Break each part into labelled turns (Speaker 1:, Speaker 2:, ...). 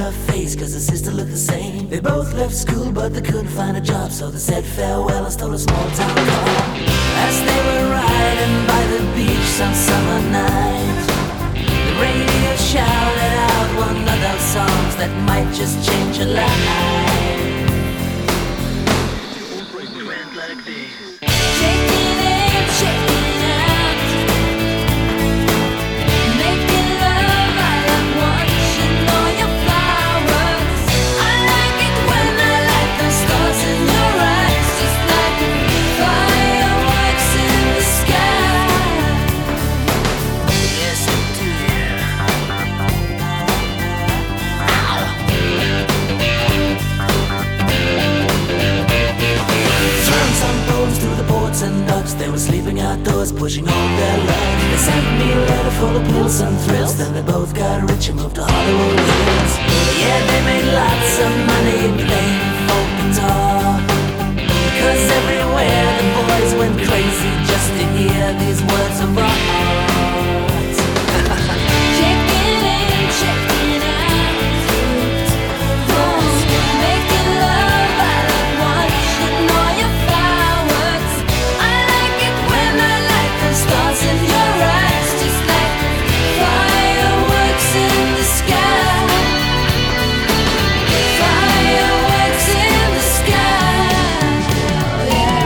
Speaker 1: her face, cause her sister looked the same. They both left school, but they couldn't find a job, so they said farewell and stole a small town car. As they were riding by the beach some summer night, the radio shouted out one of those songs that might just change your life. It went like this. Shake it in, shake it out. Making love all at once, you know your flowers. I like it when I light the stars in your eyes, just like fireworks in the sky. Yes, I do. Throwing some bones through the boards and dogs. They were sleeping outdoors, pushing all their luck. They sent me a letter full of pills and thrills. Then they both got rich and moved to Hollywood Hills. Yeah, they made lots of money playing folk guitar, 'cause everywhere the boys went crazy just to hear these words of art. Shake it in, shake it out. Making love all at once, you know your flowers. I like it when I light the stars in your eyes, just like fireworks in the sky. Fireworks in the sky. Yeah.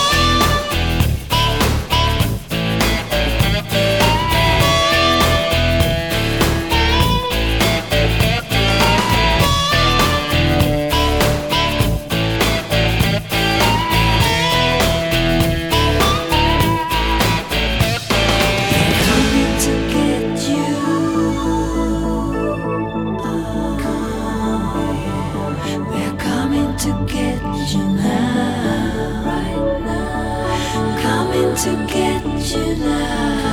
Speaker 1: Coming to get you. We're coming to get you now. Right now. Coming to get you now.